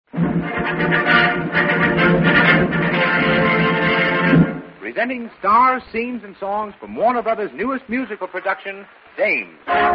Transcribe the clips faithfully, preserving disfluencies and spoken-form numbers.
Presenting stars, scenes, and songs from Warner Brothers' newest musical production, Dames.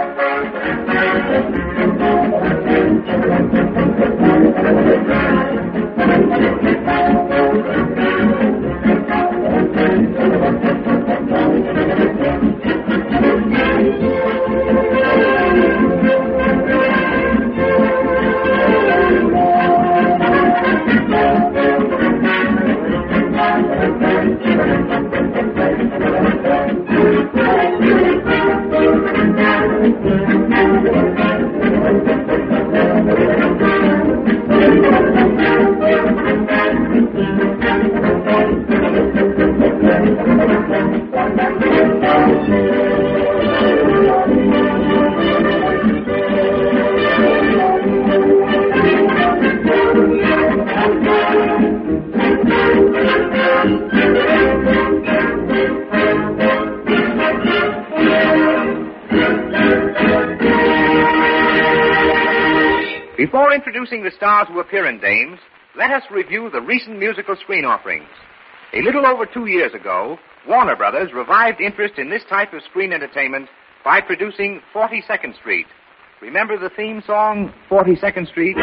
Before introducing the stars who appear in Dames, let us review the recent musical screen offerings. A little over two years ago, Warner Brothers revived interest in this type of screen entertainment by producing forty-second Street. Remember the theme song, forty-second Street?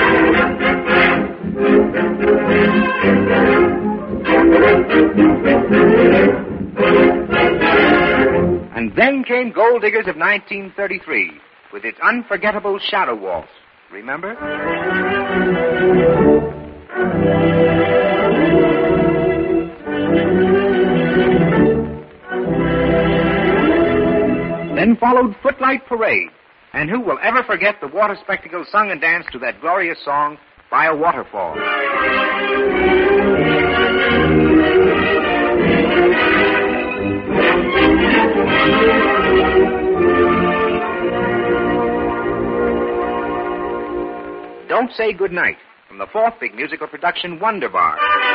And then came Gold Diggers of nineteen thirty-three, with its unforgettable Shadow Waltz. Remember? Then followed Footlight Parade. And who will ever forget the water spectacle sung and danced to that glorious song, By a Waterfall? Don't Say Goodnight, from the fourth big musical production, Wonderbar.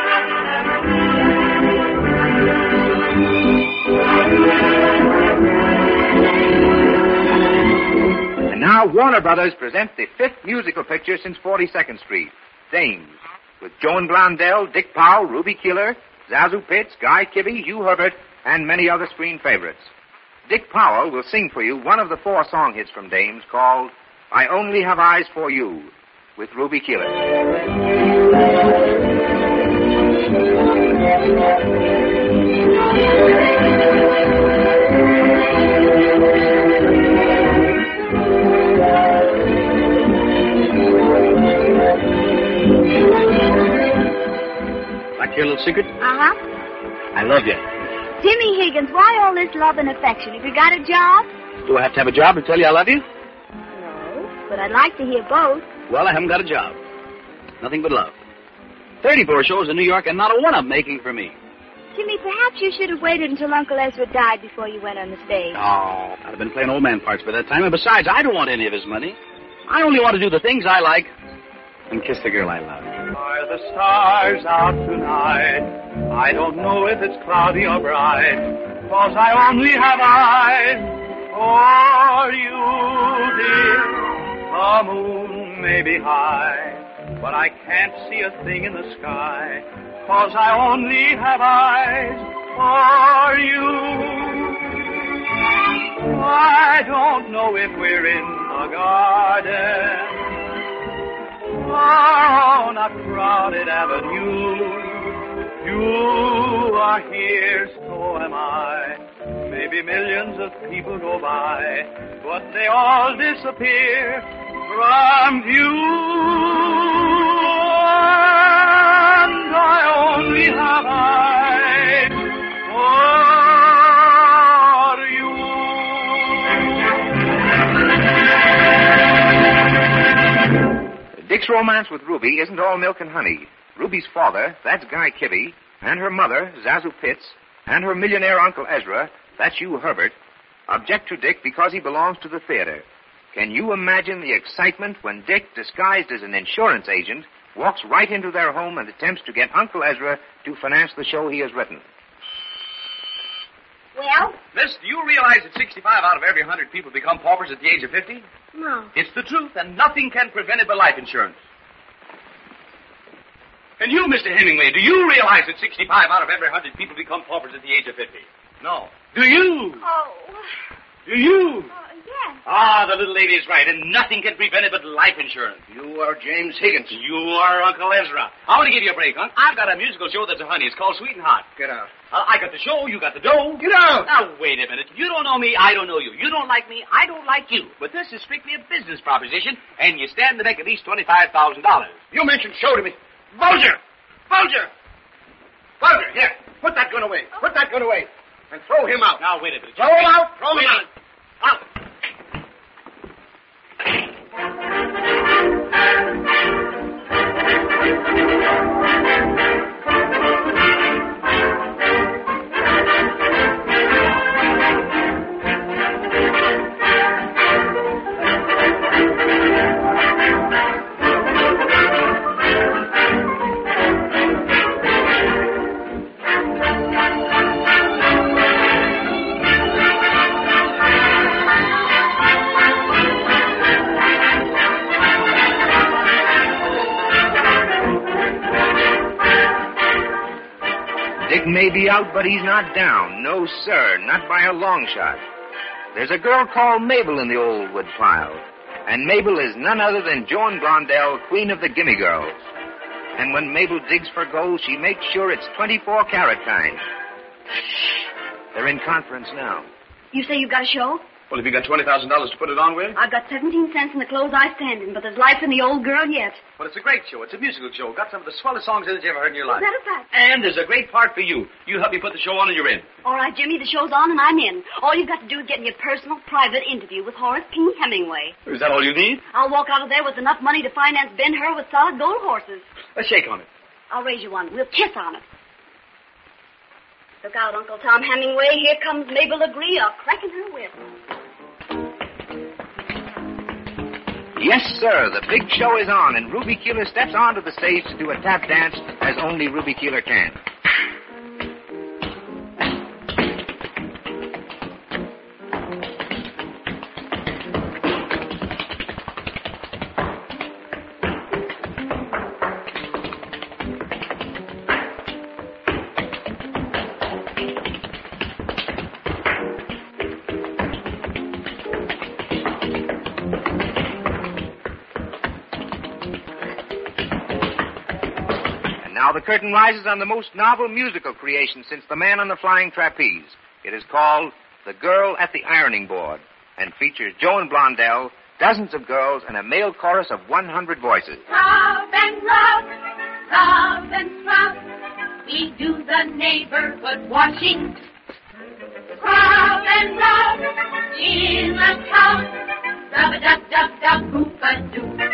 And now Warner Brothers presents the fifth musical picture since forty-second Street, Dames, with Joan Blondell, Dick Powell, Ruby Keeler, Zazu Pitts, Guy Kibbe, Hugh Herbert, and many other screen favorites. Dick Powell will sing for you one of the four song hits from Dames called I Only Have Eyes for You, with Ruby Keeler. Like your little secret? Uh-huh. I love you. Jimmy Higgins, why all this love and affection? Have you got a job? Do I have to have a job to tell you I love you? No, but I'd like to hear both. Well, I haven't got a job. Nothing but love. Thirty-four shows in New York and not a one of them making for me. Jimmy, perhaps you should have waited until Uncle Ezra died before you went on the stage. Oh, I'd have been playing old man parts by that time. And besides, I don't want any of his money. I only want to do the things I like and kiss the girl I love. Are the stars out tonight? I don't know if it's cloudy or bright, 'cause I only have eyes for you, dear. The moon may be high, but I can't see a thing in the sky, 'cause I only have eyes for you. I don't know if we're in the garden or on a crowded avenue. You are here, so am I. Maybe millions of people go by, but they all disappear from view. And I only have eyes for you. Dick's romance with Ruby isn't all milk and honey. Ruby's father, that's Guy Kibbe, and her mother, Zazu Pitts, and her millionaire Uncle Ezra, that's Hugh Herbert, object to Dick because he belongs to the theater. Can you imagine the excitement when Dick, disguised as an insurance agent, walks right into their home and attempts to get Uncle Ezra to finance the show he has written? Well? Miss, do you realize that sixty-five out of every one hundred people become paupers at the age of fifty? No. It's the truth, and nothing can prevent it but life insurance. And you, Mister Hemingway, do you realize that sixty-five out of every one hundred people become paupers at the age of fifty? No. Do you? Oh. Do you? Oh, yes. Ah, the little lady is right, and nothing can prevent it but life insurance. You are James Higgins. You are Uncle Ezra. I want to give you a break, Unc. I've got a musical show that's a honey. It's called Sweet and Hot. Get out. Uh, I got the show, you got the dough. Get out! Now, wait a minute. You don't know me, I don't know you. You don't like me, I don't like you. But this is strictly a business proposition, and you stand to make at least twenty-five thousand dollars. You mentioned show to me. Bulger! Bulger! Bulger, here. Put that gun away. Put that gun away. And throw him out. Now, wait a minute. Throw him out. Throw him out. Out. Dick may be out, but he's not down. No, sir, not by a long shot. There's a girl called Mabel in the old wood pile. And Mabel is none other than Joan Blondell, queen of the gimme girls. And when Mabel digs for gold, she makes sure it's twenty-four carat kind. Shh. They're in conference now. You say you've got a show? Well, have you got twenty thousand dollars to put it on with? I've got seventeen cents in the clothes I stand in, but there's life in the old girl yet. Well, it's a great show. It's a musical show. Got some of the swellest songs in it you ever heard in your life. Is that a fact? And there's a great part for you. You help me put the show on and you're in. All right, Jimmy, the show's on and I'm in. All you've got to do is get me a personal, private interview with Horace King Hemingway. Is that all you need? I'll walk out of there with enough money to finance Ben Hur with solid gold horses. Let's shake on it. I'll raise you one. We'll kiss on it. Look out, Uncle Tom Hemingway. Here comes Mabel Legree, a cracking her whip. Yes, sir, the big show is on, and Ruby Keeler steps onto the stage to do a tap dance as only Ruby Keeler can. Now the curtain rises on the most novel musical creation since The Man on the Flying Trapeze. It is called The Girl at the Ironing Board and features Joan Blondell, dozens of girls, and a male chorus of one hundred voices. Scrub and rub, scrub and scrub, we do the neighborhood washing. Scrub and rub, in the tub, rub-a-dub-dub-dub-boop-a-doo.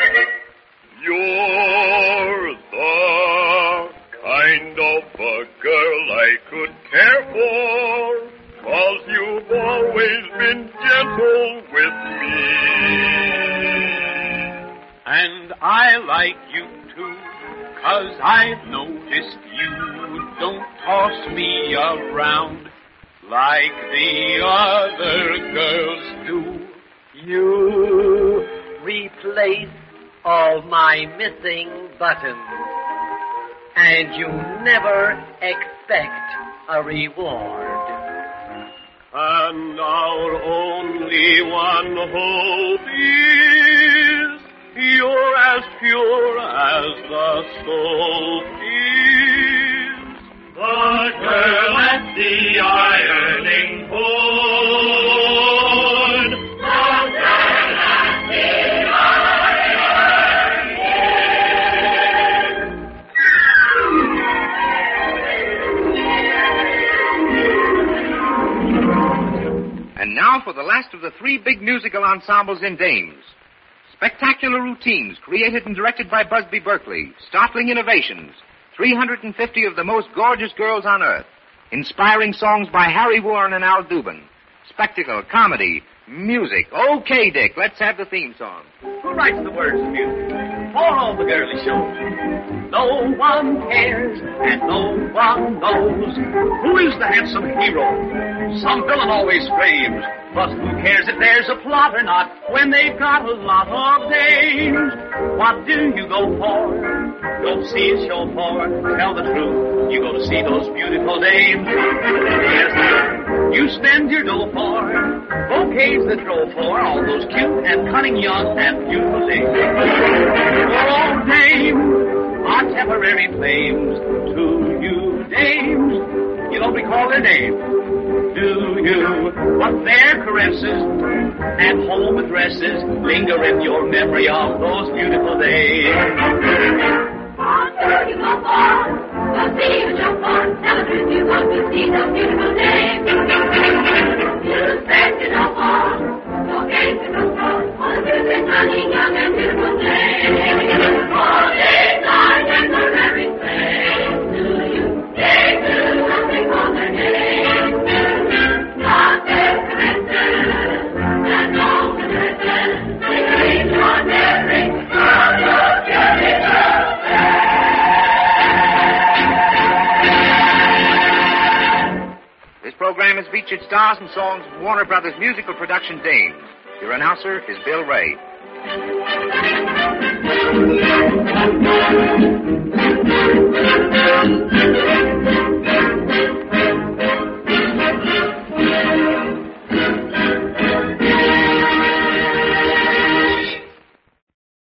You're the kind of a girl I could care for, 'cause you've always been gentle with me. And I like you too, 'cause I've noticed you don't toss me around like the other girls do. You replace all my missing buttons, and you never expect a reward. And our only one hope is you're as pure as the soul is. The girl at the ironing board. The girl at the And now for the last of the three big musical ensembles in Dames. Spectacular routines created and directed by Busby Berkeley. Startling innovations. three hundred fifty of the most gorgeous girls on earth. Inspiring songs by Harry Warren and Al Dubin. Spectacle, comedy, music. Okay, Dick, let's have the theme song. Who writes the words to music? All the girly shows. No one cares and no one knows who is the handsome hero. Some villain always screams, but who cares if there's a plot or not when they've got a lot of dames? What do you go for Go see a show for, tell the truth, you go to see those beautiful dames. Yes, you spend your dough for bouquets that grow for all those cute and cunning young and beautiful dames. Oh, dames are temporary flames to you, dames. You don't recall their names, do you? But their caresses and home addresses linger in your memory of those beautiful days. On thirty more far, go see you jump on. Tell the truth, you want to see those beautiful days. You spend it no more, no games and no more. All the beautiful and cunning young and beautiful days. All days are temporary flames to you. They do nothing for their names. Not their caresses and all the dresses. They bring your memory of your beautiful. This program has featured stars and songs of Warner Brothers musical production Dames. Your announcer is Bill Ray.